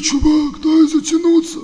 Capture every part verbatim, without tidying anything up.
чувак, дай затянуться.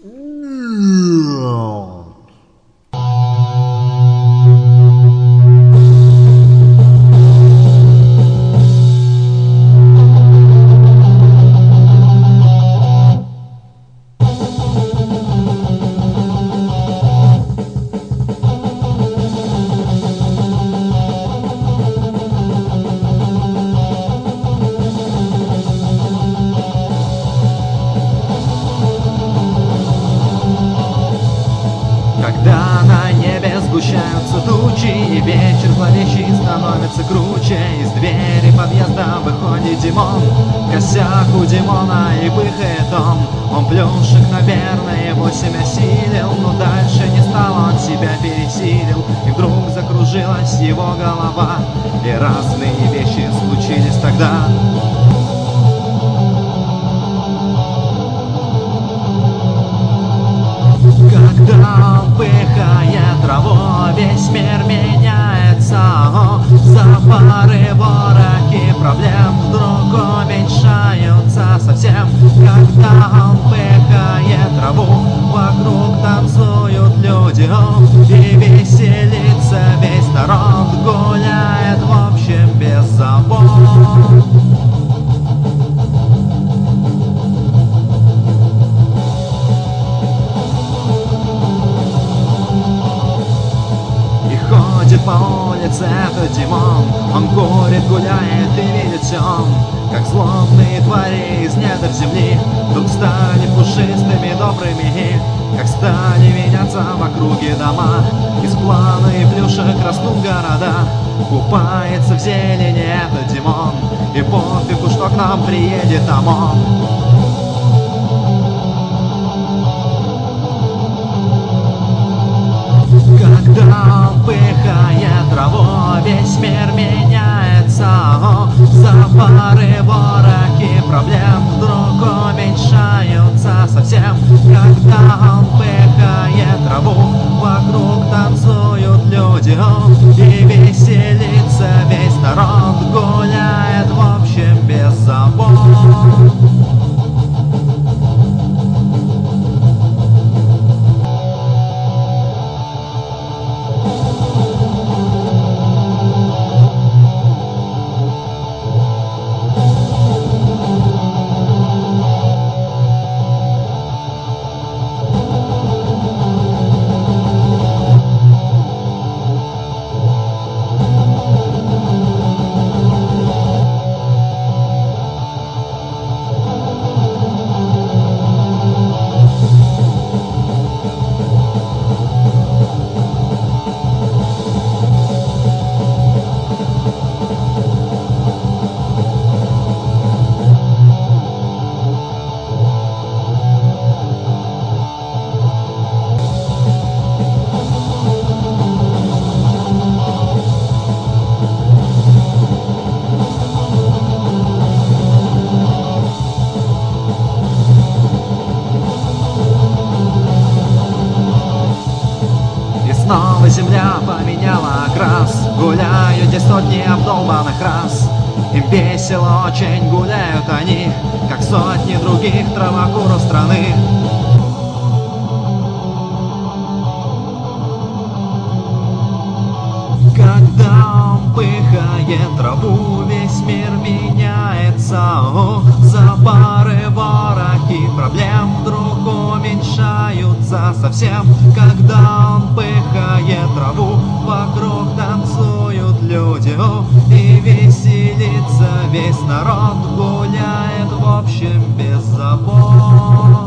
Когда на небе сгущаются тучи и вечер зловещий становится круче, из двери подъезда выходит Димон. Косяк у Димона и пыхает он. Он плюшек, наверное, восемь осилил, но дальше не стал, он себя пересилил. И вдруг закружилась его голова, и разные вещи случились тогда. Когда он пыхает траву, весь мир меняется. О, за пары вороки проблем вдруг уменьшаются совсем. Когда он пыхает траву, вокруг танцуют люди, о, и веселится весь народ, гуляет в общем без забот. По улице этот Димон, он курит, гуляет и видит все, как злобные твари из недр земли вдруг стали пушистыми, добрыми, как стали меняться в округе дома. Из плана и плюшек растут города, купается в зелени этот Димон, и пофигу, что к нам приедет ОМОН. Когда он пыхает траву, весь мир меняется. О, за пары вороки проблем вдруг уменьшаются совсем. Когда он пыхает траву, вокруг танцуют люди, о, и веселится весь народ, гуляет в общем без забот. Снова земля поменяла окрас, гуляют здесь сотни обдолбанных раз. Им весело очень гуляют они, как сотни других травокуров страны. Когда он пыхает траву, весь мир меняется. О, за пары вороки проблем вдруг уменьшаются совсем. Когда он пыхает траву, вокруг танцуют люди, о, и веселится весь народ, гуляет в общем без забот.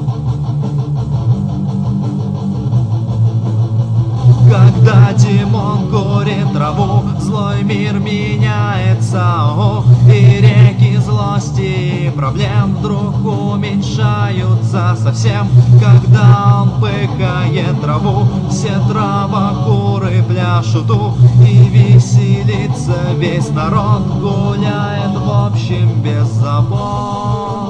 Когда Димон курит траву, злой мир меняется. О, и реки злости и проблем вдруг уменьшаются совсем. Когда он пыхает траву, все травокуры пляшут, и веселится весь народ, гуляет в общем без забот.